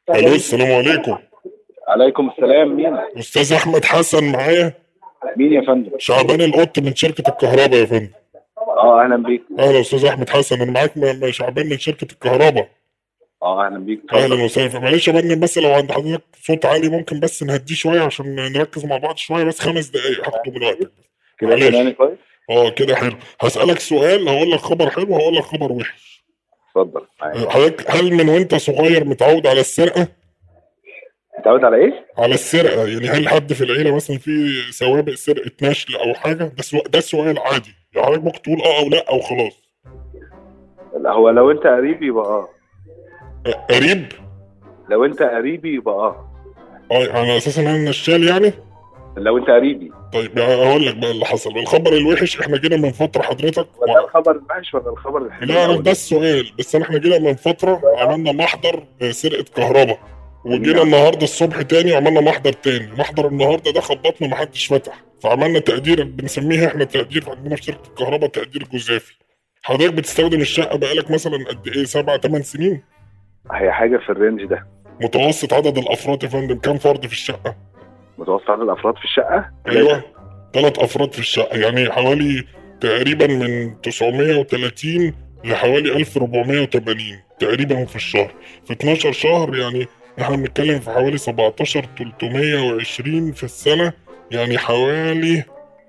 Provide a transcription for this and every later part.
الو، السلام عليكم. عليكم السلام. مين؟ استاذ احمد حسن معايا. مين يا فندم؟ شعبان القط من شركه الكهرباء يا فندم. اه اهلا بيك. اهلا استاذ احمد حسن، انا معاك شعبان من شركه الكهرباء. اه اهلا بيك، اهلا اتفضل. وسهلا. معلش يا فندم، بس لو عند حضرتك صوت عالي ممكن بس نهديه شويه عشان نركز مع بعض شويه، بس 5 دقايق هاخده من وقتك بس. كده سامعني معلش. كويس؟ اه كده حلو. هسألك سؤال، هقول لك خبر حلو وهقول لك خبر وحش. اتفضل معاك. حضرتك هل من وانت صغير متعود على السرقه؟ متعود على ايه؟ على السرقه، يعني هل حد في العيله مثلا في سوابق سرقه نشل او حاجه؟ ده سؤال عادي، يعني حضرتك ممكن تقول اه او لا او خلاص. لا، هو لو انت قريب يبقى قريب. لو انت قريبي يبقى اه على اساس ان انا نشال يعني. لو انت قريبي. طيب يعني هقول لك بقى اللي حصل. الخبر الوحش، احنا جينا من فتره حضرتك وده الخبر الوحش ولا الخبر الحلو لا الاول؟ ده السؤال بس. احنا جينا من فتره عملنا محضر سرقه كهرباء، وجينا النهارده الصبح تاني وعملنا محضر تاني. محضر النهارده ده خبطنا محدش فتح، فعملنا تقدير بنسميها احنا تقدير عندنا في شركه الكهرباء، تقدير جزافي. حضرتك بتستخدم الشقه بقالك مثلا قد ايه؟ 7 8 سنين؟ هي حاجه في الرينج ده. متوسط عدد الافراد يا فندم كام فرد في الشقه؟ متوسط عدد الافراد في الشقه ايوه، 3. 3 افراد في الشقه، يعني حوالي تقريبا من 930 لحوالي 1480 تقريبا في الشهر. في 12 شهر يعني احنا بنتكلم في حوالي 17 320 في السنه، يعني حوالي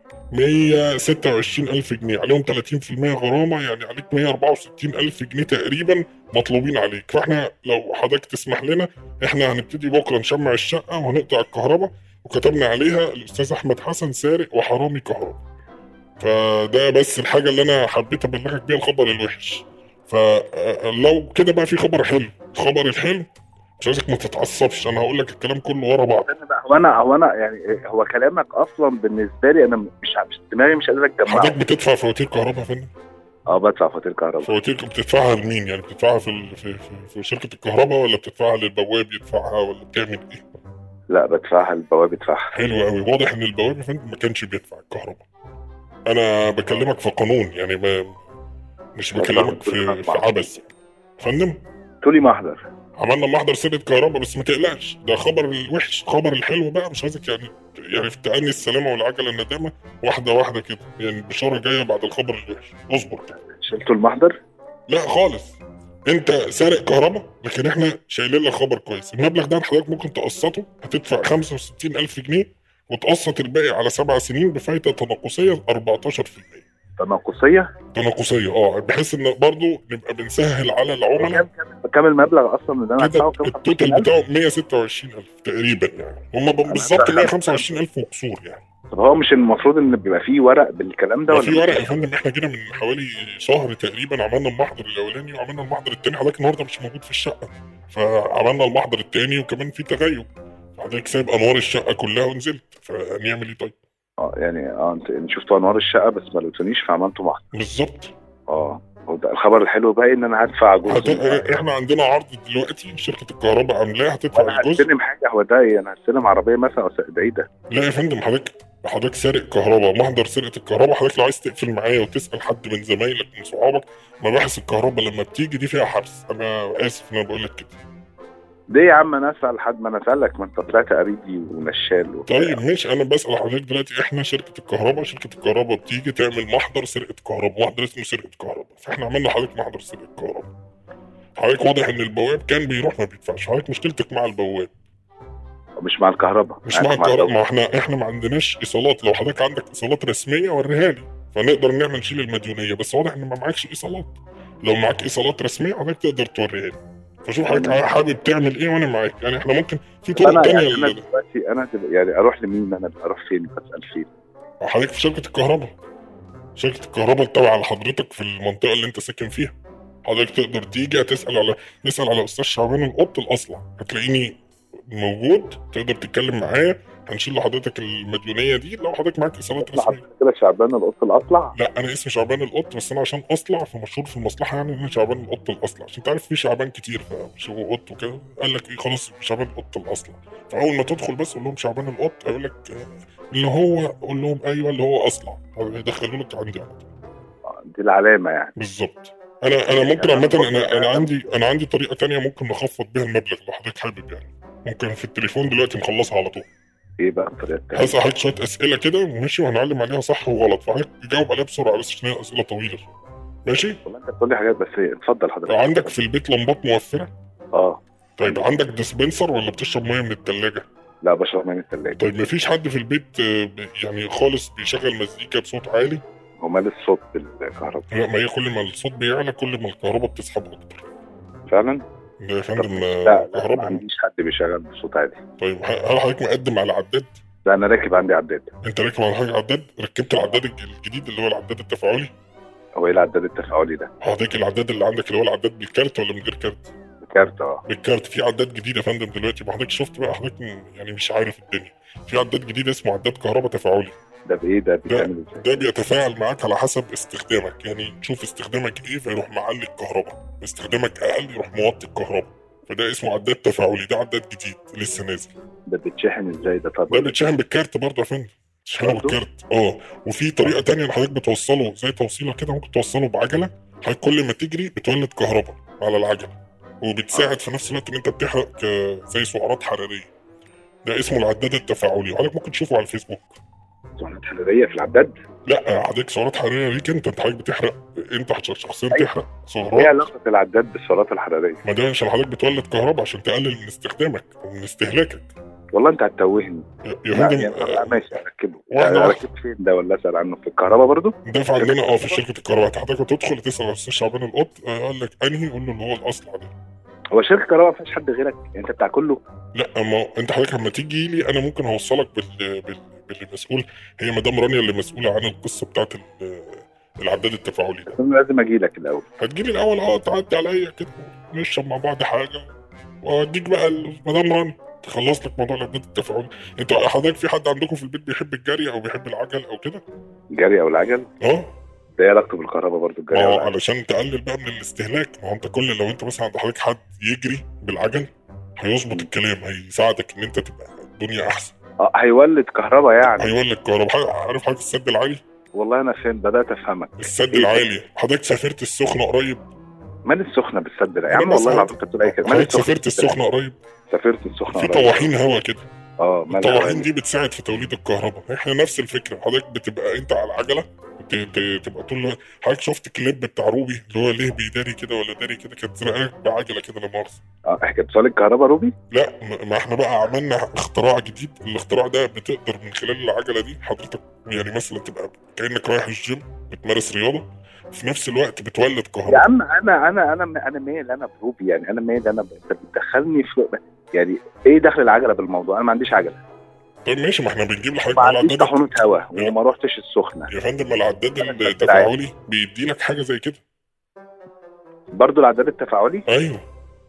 126 ألف جنيه عليهم 30% غرامة، يعني عليك 164 ألف جنيه تقريبا مطلوبين عليك. فاحنا لو حضرتك تسمح لنا، احنا هنبتدي بكرة نشمع الشقة وهنقطع الكهرباء، وكتبنا عليها الأستاذ أحمد حسن سارق وحرامي كهرباء. فده بس الحاجة اللي أنا حبيت أبلغك بيها، الخبر الوحش. فلو كده بقى في خبر حلو. الخبر الحلو مش عايزك ما تتعصبش، أنا هقول لك الكلام كله ورا بعض. هو انا يعني هو كلامك اصلا بالنسبه لي انا مش دماغي مش قادر اجمعه. حضرتك بتدفع فواتير كهرباء يا فندم؟ اه بدفع فواتير كهرباء. فواتير بتدفعها لمين؟ يعني بتدفعها في شركة الكهرباء، ولا بتدفعها للبواب يدفعها، ولا بتعمل ايه؟ لا بدفعها، البواب يدفعها. حلو قوي. واضح ان البواب يا فندم ما كانش بيدفع الكهرباء. انا بكلمك في قانون يعني، مش بكلمك في عبث يعني. فندم، تقولي محضر. عملنا محضر سرقة كهرباء، بس ما تقلقش ده خبر الوحش. خبر الحلو بقى مش عايزك يعني في تأني السلامة والعجلة الندامة، واحدة واحدة كده، يعني البشارة جاية بعد الخبر الوحش. اصبر كده. شلتوا المحضر؟ لا خالص، انت سارق كهرباء، لكن احنا شايلين لك خبر كويس. المبلغ ده حضرتك ممكن تقسطه، هتدفع 65 ألف جنيه وتقسط الباقي على 7 سنين بفايدة تناقصية 14%. تناقصيه؟ تناقصية بحيث ان برضو نبقى بنسهل على العملاء. كام المبلغ اصلا اللي انا كده هدفعه؟ التوتال بتاعه 126 ألف تقريبا، يعني هم بالظبط 125 ألف وكسور يعني. طب هو مش المفروض ان بيبقى فيه ورق بالكلام ده ما ولا في ورق يا فندم، احنا جينا من حوالي شهر تقريبا عملنا المحضر الاولاني وعملنا المحضر الثاني. حضرتك النهارده مش موجود في الشقه، فعملنا المحضر الثاني وكمان في تغيب. حضرتك سايب انوار الشقه كلها ونزلت، فنعمل ايه طيب؟ يعني انت شفتوا انوار الشقه بس ما لقيتونيش فعملتوا محضر. بالظبط. هو ده الخبر الحلو بقى، ان انا هدفع جزء. احنا عندنا عرض دلوقتي شركه الكهرباء عاملاه، هتدفع انا الجزء. هستلم حاجه؟ هو ده ايه؟ انا هستلم عربيه مثلا او ده ايه ده؟ لا يا فندم، حضرتك سارق كهرباء، محضر سرقه الكهرباء. حضرتك لو عايز تقفل معايا وتسال حد من زمايلك من صحابك، مباحث الكهرباء لما بتيجي دي فيها حبس. انا اسف ان انا بقول لك كده. ليه يا عم انا اسال حد؟ ما انا اسالك، ما انت طلعت قريبي ونشال وبتاع. طيب ماشي، انا بسال حضرتك دلوقتي. احنا شركه الكهرباء بتيجي تعمل محضر سرقه كهرباء، محضر اسمه سرقه كهرباء، فاحنا عملنا لحضرتك محضر سرقه كهرباء. حضرتك واضح ان البواب كان بيروح ما بيدفعش. حضرتك مشكلتك مع البواب مش مع الكهرباء. مش مع الكهرباء. ما احنا ما عندناش ايصالات. لو حضرتك عندك ايصالات رسميه وريها لي فنقدر نعمل نشيل المديونيه، بس واضح ان ما معكش ايصالات. لو معاك ايصالات رسميه حضرتك تقدر توريها لي. فشوف حضرتك حابب تعمل ايه وانا معاك، يعني احنا ممكن في طرق تانية. انا دلوقتي يعني اروح لمين؟ انا اروح فين؟ بسال فين؟ حضرتك في شركه الكهرباء. شركه الكهرباء التابعه لحضرتك في المنطقه اللي انت ساكن فيها. حضرتك تقدر تيجي نسال على استاذ شعبان القط الاصلع، هتلاقيني موجود، تقدر تتكلم معايا. هنشيل لحضرتك المديونيه دي لو حضرتك معاك ايصالات رسميه. كده شعبان القط الاصلع؟ لا انا اسمي شعبان القط، بس انا عشان اصلع فمشهور في المصلحه، يعني انا شعبان القط الاصلع. عشان تعرف في شعبان كتير، فمش هو قط وكده، قال لك ايه خلاص شعبان القط الاصلع. فاول ما تدخل بس قول لهم شعبان القط، يقول لك اللي هو، قول لهم ايوه اللي هو اصلع، يدخلوا لك عندي على طول. دي العلامه يعني. بالظبط. انا ممكن يعني عامه، برضه انا عندي طريقه تانية ممكن نخفض بيها المبلغ لو حضرتك حابب يعني. ممكن في التليفون دلوقتي نخلصها على طول. ايه بقى الطريقه التانيه؟ هسأل حضرتك شويه اسئله كده ماشي، وهنعلم عليها صح وغلط، فحضرتك تجاوب عليها بسرعه بس عشان هي اسئله طويله شويه. ماشي. والله انت بتقول لي حاجات، بس اتفضل حضرتك. عندك في البيت لمبات موفره؟ اه. طيب عندك ديسبنسر ولا بتشرب ميه من التلاجة؟ لا، بشرب من الثلاجه. طيب مفيش حد في البيت يعني خالص بيشغل مزيكا بصوت عالي؟ ومال الصوت بالكهرباء؟ لا، ما هي كل ما الصوت بيعلى كل ما الكهرباء بتسحب اكتر. فعلا. ده يا فندم لا ما كهرباء. عنديش حد بيشغل بصوت عالي. طيب هل حضرتك مقدم على عداد؟ لا، انا راكب عندي عداد. انت راكب على حاجه عداد؟ ركبت العداد الجديد اللي هو العداد التفاعلي؟ هو ايه العداد التفاعلي ده؟ حضرتك العداد اللي عندك اللي هو العداد بالكارت ولا من غير كارت؟ كارت، اه. بالكارت. في عداد جديد يا فندم دلوقتي، ما حضرتك شفت بقى حضرتك يعني مش عارف الدنيا. في عداد جديد اسمه عداد كهرباء تفاعلي. ده بايه؟ ده بيتعمل ازاي؟ ده بيتفاعل معاك على حسب استخدامك، يعني تشوف استخدامك ايه فيروح معلي الكهرباء، استخدامك اقل يروح موطي الكهرباء. فده اسمه عداد تفاعلي، ده عداد جديد لسه نازل. ده بيتشحن ازاي ده؟ طب ده بيتشحن بالكارت برضه يا فندم، تشحنه برضه؟ بالكارت. وفي طريقه تانية ان حضرتك بتوصله زي توصيله كده، ممكن توصله بعجله. حضرتك كل ما تجري بتولد كهرباء على العجله، وبتساعد في نفس الوقت ان انت بتحرق زي سعرات حراريه. ده اسمه العداد التفاعلي، وحضرتك ممكن تشوفه على الفيسبوك. سعرات حراريه في العداد؟ لا، حضرتك سعرات حراريه ليك انت حضرتك بتحرق، انت شخصيا أيوة. بتحرق ايه سعرات. علاقه العداد بالسعرات الحراريه؟ ما ده عشان حضرتك بتولد كهرباء عشان تقلل من استخدامك ومن استهلاكك. والله انت هتتوهني. يا لا فندم يعني ماشي، اركبه. واحدة يعني واحدة. اركب فين ده، ولا اسال عنه في الكهرباء برضه؟ ده في عندنا في شركه الكهرباء. حضرتك تدخل تسال الاستاذ شعبان القط قال لك انهي، قول له اللي هو الاصلع ده. هو شركه كهرباء ما فيهاش حد غيرك؟ يعني انت بتاع كله؟ لا، ما انت حضرتك لما تيجي لي انا ممكن اوصلك باللي مسؤول. هي مدام رانيا اللي مسؤوله عن القصه بتاعت العداد التفاعلي ده. انا لازم اجي لك الاول. هتجيلي الاول تعدي عليا كده نشرب مع بعض حاجه، واديك بقى مدام رانيا تخلص لك موضوع العداد التفاعلي. انت حضرتك في حد عندكم في البيت بيحب الجري او بيحب العجل او كده؟ جري او العجل؟ اه. ده ايه علاقته بالكهرباء برضه الجري او العجل؟ علشان تقلل بقى من الاستهلاك. ما هو انت لو انت مثلا عند حضرتك حد يجري بالعجل هيظبط الكلام، هيساعدك ان انت تبقى الدنيا احسن. هيولد كهرباء يعني؟ هيولد كهرباء. عارف حضرتك السد العالي؟ والله انا فين بدات افهمك. السد إيه؟ العالي. حضرتك سافرت السخنه قريب؟ مال السخنه بالسد ده يا عم؟ والله العظيم انت بتقول اي كده. حضرتك سافرت السخنه قريب؟ سافرت السخنه في قريب. طواحين هوا كده. مال الطواحين الهوا دي بتساعد في توليد الكهرباء. احنا نفس الفكره. حضرتك بتبقى انت على العجله تبقى طول الوقت. حضرتك شفت كليب بتاع روبي اللي هو ليه بيداري كده ولا داري كده، كانت زرقاء بعجله كده لا مؤاخذه. احكي بتصل الكهرباء روبي؟ لا، ما احنا بقى عملنا اختراع جديد. الاختراع ده بتقدر من خلال العجله دي حضرتك يعني مثلا تبقى كانك رايح الجيم بتمارس رياضه، في نفس الوقت بتولد يا كهرباء. عم انا مال، انا بروبي يعني، انا مال، انت بتدخلني في يعني ايه دخل العجله بالموضوع؟ انا ما عنديش عجله. طيب ماشي، ما احنا بنجيب لحضرتك ما على عنديش العداد. طاحونه هوا وما روحتش السخنه. يا فندم العداد التفاعلي بيدي لك حاجه زي كده. برضه العداد التفاعلي؟ ايوه.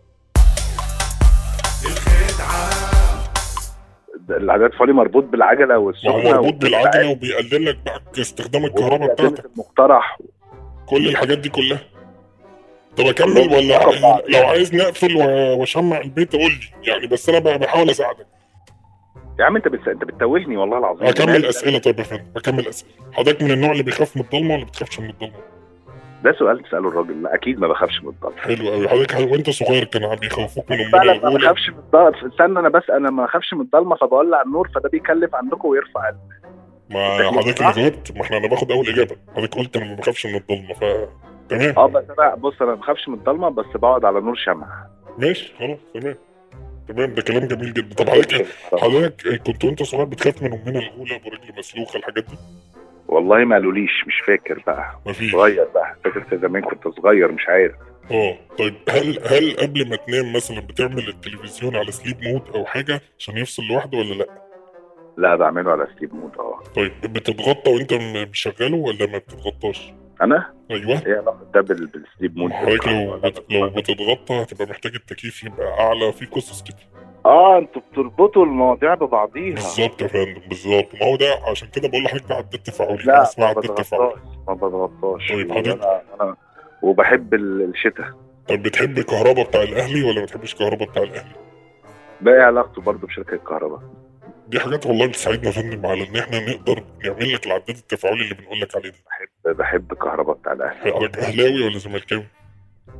العداد التفاعلي مربوط بالعجله والسخنه؟ ما هو مربوط بالعجله وبيقلل لك بقى استخدام الكهرباء بتاعتك. المقترح. كل الحاجات دي كلها. طب اكمل ولا لو عايز نقفل واشمع البيت قول لي يعني، بس انا بحاول اساعدك. يا عم انت بتتوهني والله العظيم. اكمل اسئله. طيب يا فندم اكمل اسئله. حضرتك من النوع اللي بيخاف من الضلمه ولا بتخافش من الضلمه؟ ده سؤال تساله الراجل. لا اكيد ما بخافش من الضلمه. حلو قوي. حضرتك وانت صغير كان بيخوفوك من فعلا امنا ما الاولى؟ بخافش من الضلمه. استنى انا بس، انا ما بخافش من الضلمه فبولع النور، فده بيكلف عندكم ويرفع ما حضرتك اللي جاوبت. ما انا باخد اول اجابه. حضرتك قلت انا ما بخافش من الضلمه تمام. بس انا بص، انا ما بخافش من الضلمه بس بقعد على نور شمع. ماشي خلاص تمام. ده كلام جميل جدا. طب حضرتك كنت وانت صغير بتخاف من امنا الاولى ابو رجل مسلوخه الحاجات دي؟ والله ما قالوليش، مش فاكر بقى. مفيش. صغير بقى، فاكر زمان كنت صغير مش عارف. طيب هل قبل ما تنام مثلا بتعمل التلفزيون على سليب مود او حاجه عشان يفصل لوحده ولا لا؟ لا بعمله على سليب مود. طيب بتتغطى وانت مشغله ولا ما بتتغطاش؟ انا؟ ايوه. ايه علاقه ده بالسليب مود؟ حضرتك لو بتتغطى هتبقى محتاج التكييف يبقى اعلى، في قصص كده. انتوا بتربطوا المواضيع ببعضيها. بالظبط يا فندم بالظبط. ما هو ده عشان كده بقول لحضرتك ده عداد تفاعلي. لا اسمها عداد تفاعلي. ما بضغطاش. طيب حضرتك انا وبحب الشتاء. طب بتحب الكهرباء بتاع الاهلي ولا ما بتحبش الكهرباء بتاع الاهلي؟ ده ايه علاقته برضه بشركه الكهرباء؟ دي حاجات والله بتساعدنا يا فندم على ان احنا نقدر نعمل لك العداد التفاعلي اللي بنقول لك عليه ده. بحب الكهرباء بتاع الاهلي. حضرتك اهلاوي ولا زملكاوي؟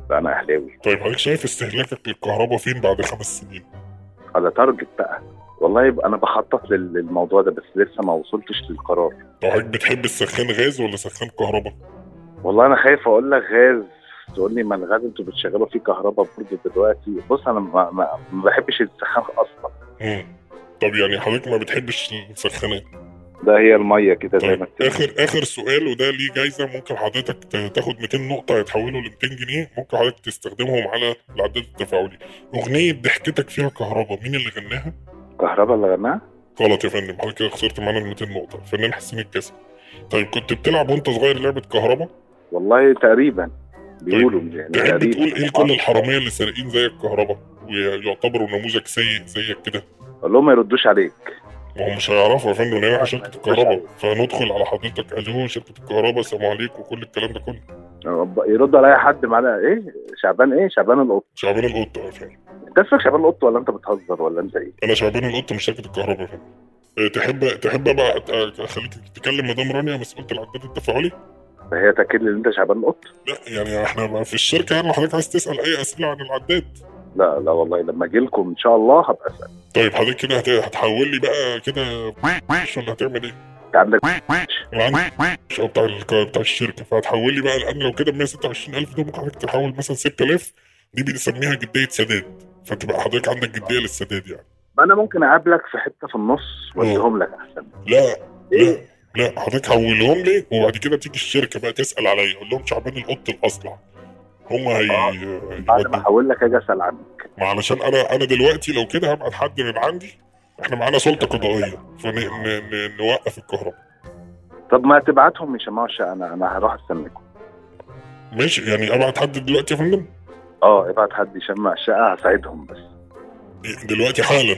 لا انا اهلاوي. طيب حضرتك شايف استهلاكك للكهرباء فين بعد 5 سنين؟ على تارجت بقى. والله يبقى انا بخطط للموضوع ده، بس لسه ما وصلتش للقرار. طب حضرتك بتحب السخان غاز ولا سخان كهرباء؟ والله انا خايف اقول لك غاز تقول لي ما الغاز انتوا بتشغلوا فيه كهرباء برضه دلوقتي. بص انا ما بحبش السخان اصلا. طب يعني حضرتك ما بتحبش السخانات؟ ده هي الميه كده زي طيب ما بتقول. اخر سؤال، وده ليه جايزه، ممكن حضرتك تاخد 200 نقطه يتحولوا ل 200 جنيه، ممكن حضرتك تستخدمهم على العداد التفاعلي. اغنيه ضحكتك فيها كهرباء مين اللي غناها؟ كهرباء اللي غناها؟ غلط يا فندم، حضرتك كده خسرت معانا ال 200 نقطه، الفنان حسين الجسمي. طيب كنت بتلعب وانت صغير لعبه كهرباء؟ والله تقريبا بيقولوا يعني تحب تقريبا. تقول ايه لكل الحراميه اللي سارقين زي الكهرباء ويعتبروا نموذج سيء زيك كده؟ قول لهم ما يردوش عليك. ما هم مش هيعرفوا يا فندم ان هي شركه الكهرباء، فندخل على حضرتك الو شركه الكهرباء سلام عليكم وكل الكلام ده كله. يردوا على اي حد معانا ايه؟ شعبان ايه؟ شعبان القط. شعبان القط يا فندم. انت اسمك شعبان القط ولا انت بتهزر ولا انت ايه؟ انا شعبان القط من شركه الكهرباء يا فندم. تحب بقى اخليك تكلم مدام رانيا مسؤوله العداد التفاعلي؟ فهي تاكد لي ان انت شعبان القط؟ لا يعني احنا بقى في الشركه، يعني لو حضرتك عايز تسال اي اسئله عن العداد. لا لا والله لما اجي لكم ان شاء الله هبقى اسال. طيب حضرتك كده هتحول لي بقى كده ولا هتعمل ايه؟ انت عندك بتاع الشركه، فهتحول لي بقى الان لو كده 126,000 ده، ممكن حضرتك تحول مثلا 6,000، دي بنسميها جديه سداد، فتبقى حضرتك عندك جديه للسداد يعني. ما انا ممكن اقابلك في حته في النص واديهم لك احسن. لا لا حضرتك حولهم لي وبعد كده تيجي الشركه بقى تسال عليا، قول لهم شعبان القط الاصلع، هم بعد ما احول لك اجي اسال عنك. ما علشان انا دلوقتي لو كده هبعت حد من عندي، احنا معانا سلطه قضائيه فنوقف الكهرباء. طب ما تبعتهم يشمعوا الشقه، انا هروح استناكم. ماشي، يعني ابعت حد دلوقتي يا فندم؟ ابعت حد يشمع الشقه هساعدهم بس دلوقتي حالا.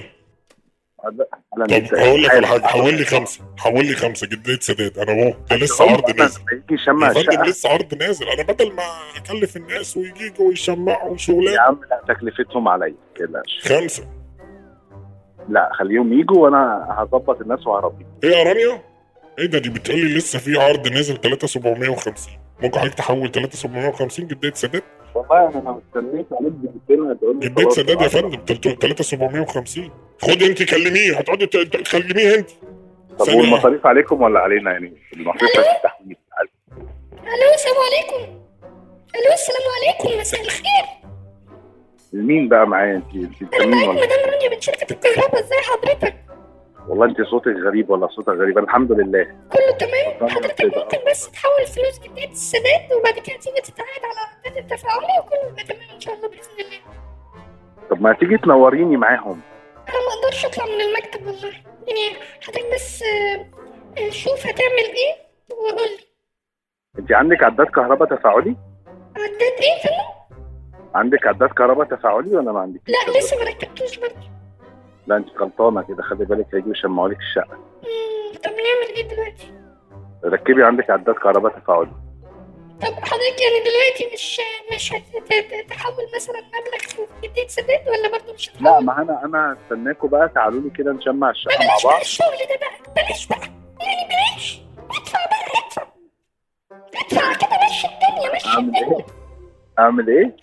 طب هقول لك على حاجه، حول لي خمسه جديه سداد، انا اهو ده لسه عرض نازل يجي يشمع يا فندم، الشقه. لسه عرض نازل، انا بدل ما اكلف الناس ويجوا ويشمعوا شغلانه. يا عم لا تكلفتهم عليا تقلقش. 5. لا خليهم يجوا وانا هظبط الناس وهربيهم. ايه يا رانيا؟ ايه ده؟ دي بتقولي لسه في عرض نازل 3,750، ممكن حضرتك تحول 3,750 جديه سداد؟ والله انا مستنيك عليك دقيقتين هتقول لي جديه سداد يا فندم 3,750. خد انت كلميه، هتقعدي تكلميه انت. طب والمصاريف عليكم ولا علينا؟ يعني المصاريف التحويل. الو السلام عليكم. الو السلام عليكم، مساء الخير. مين بقى معايا؟ انت انا معاك مدام رانيا من شركه الكهرباء، ازي حضرتك؟ والله انت صوتك غريب ولا صوتك غريب؟ الحمد لله كله تمام. حضرتك ممكن بس تحول فلوس جديد السداد وبعد كده تيجي تتعاد على العداد التفاعلي وكله يبقى تمام ان شاء الله باذن الله. طب ما تيجي تنوريني معاهم. انا ما اقدرش اطلع من المكتب والله، يعني حضرتك بس شوف هتعمل ايه وقول لي. انت عندك عداد كهرباء تفاعلي؟ عداد ايه فندم؟ عندك عداد كهرباء تفاعلي ولا ما عندك؟ لا لسه ما ركبتوش برضه. لا انت غلطانه كده، خلي بالك هيجوا يشمعوا لك الشقه. طب نعمل ايه دلوقتي؟ ركبي عندك عداد كهرباء تفاعلي. طب حضرتك يعني دلوقتي مش هتحول مثلا مبلغ في جديد سداد ولا برضه مش هتحول؟ لا ما انا هستناكوا بقى، تعالوا لي كده نشمع الشقه مع بعض. بلاش الشغل ده بقى، بلاش بقى يعني، بلاش. ادفع بقى، ادفع كده، مشي الدنيا، مشي الدنيا. اعمل ايه؟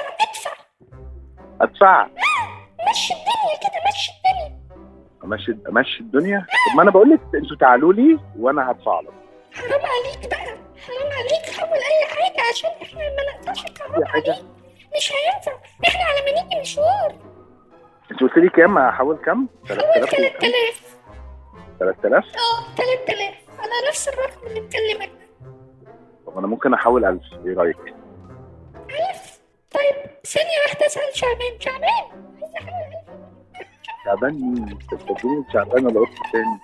ادفع مشي الدنيا كده، مشي الدنيا. امشي الدنيا. طب ما انا بقول لك انتوا تعالوا لي وانا هدفع لك. حرام عليك بقى، حرام عليك، حول اي حاجه عشان احنا ما نقطعش الكهرباء عليك. مش هينفع، احنا على ما نيجي مشوار. انت قلت لي كام؟ هحول كام؟ حول 3000. 3000 3000 على نفس الرقم اللي مكلمك ده. طب انا ممكن احول 1000، ايه رايك؟ 1000؟ طيب ثانيه واحده اسال شعبان عايز احول 1000. شعبان مين؟ تفتكرين شعبان ولا قلت تاني؟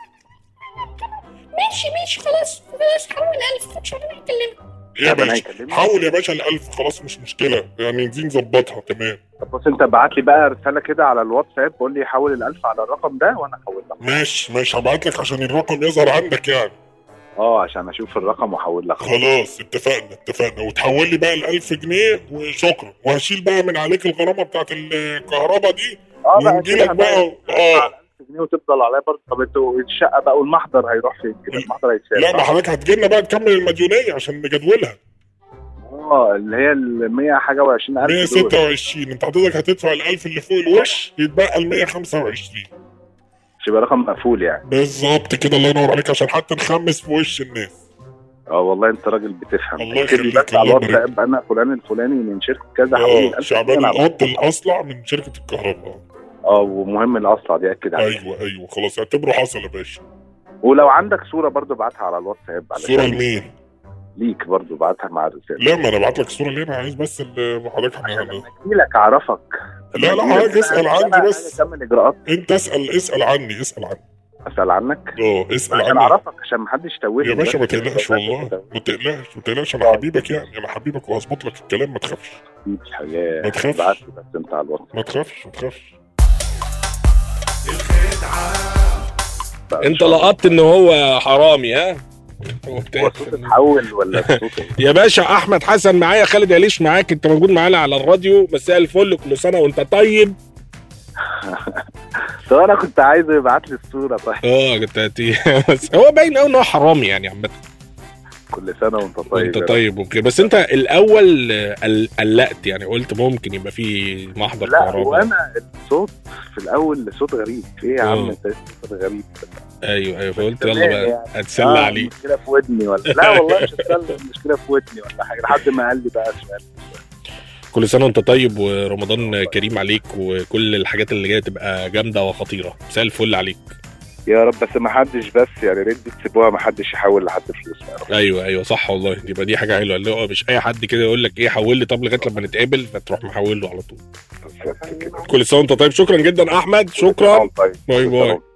ماشي خلاص حول 1000. شعبان هيكلمك. يا باشا حول يا باشا ال1000 خلاص، مش مشكله يعني، دي نظبطها تمام. طب بص انت ابعت لي بقى رساله كده على الواتساب، قول لي حول ال1000 على الرقم ده وانا هحول لك. ماشي هبعت لك عشان الرقم يظهر عندك يعني. عشان اشوف الرقم واحول لك. خلاص اتفقنا، وتحول لي بقى ال1000 جنيه وشكرا، وهشيل بقى من عليك الغرامه بتاعت الكهرباء دي. ونجي لك بقى 1000 جنيه وتفضل عليا برضه. طب انتوا الشقه بقى والمحضر هيروح فين كده؟ المحضر هيتشال. لا ما حضرتك هتجي لنا بقى تكمل المديونيه عشان نجدولها. اللي هي ال 100 حاجه و20 الف. 126. انت حضرتك هتدفع ال1000 اللي فوق الوش، يتبقى ال 125. مش يبقى رقم مقفول يعني؟ بالظبط كده، الله ينور عليك، عشان حتى نخمس في وش الناس. والله انت راجل بتفهم. الله يخليك. بس على الواتساب انا فلان الفلاني من شركه كذا حوالي شعبان القط الاصلع من شركه الكهرباء. ومهم الاصلع دي اكد عليها. ايوه خلاص اعتبره حصل يا باشا. ولو عندك صوره برضو ابعتها على الواتساب. صوره لمين؟ ليك برضو ابعتها مع الرساله. لا، ما انا ابعت لك صوره ليه؟ انا عايز بس حضرتك اجي لك اعرفك. لا حضرتك اسال عني بس. كمل اجراءات. انت اسال عني. اسال عنك. اسال عني. انا اعرفك عشان ما حدش يتوهني يا باشا. ما تقلقش والله، ما تقلقش انا حبيبك يعني، انا حبيبك وهظبط لك الكلام، ما تخافش. مفيش حاجه. ما تخافش. بس انت على الواتس. ما تخافش. انت لقطت ان هو حرامي ها؟ صوت اتحول ولا صوت يا باشا احمد حسن معايا، خالد عليش معاك، انت موجود معانا على الراديو. مساء الفل، كل سنه وانت طيب. طب انا كنت عايزه يبعت لي الصوره. طيب كنت بس هو باين قوي ان هو حرامي يعني عامه. كل سنه وانت طيب. وانت طيب وكده. بس انت الاول قلقت يعني، قلت ممكن يبقى في محضر كهرباء. لا وانا الصوت في الاول صوت غريب. ايه يا عم انت صوت غريب. ايوه فقلت يلا بقى يعني. اتسلى عليه. المشكله في ودني ولا لا والله مش هتسلى، المشكله في ودني ولا حاجه، لحد ما قال لي بقى سؤال. كل سنه وانت طيب ورمضان كريم عليك، وكل الحاجات اللي جايه تبقى جامده وخطيره. مساء الفل عليك يا رب. بس ما حدش بس يعني ريت تسيبوها، ما حدش يحول لحد فلوس. ايوه صح والله، يبقى دي حاجه حلوه، اللي هو مش اي حد كده يقول لك ايه حول لي، طب لغايه لما نتقابل فتروح محول له على طول. كل سنه وانت طيب. شكرا جدا احمد، شكرا. باي باي.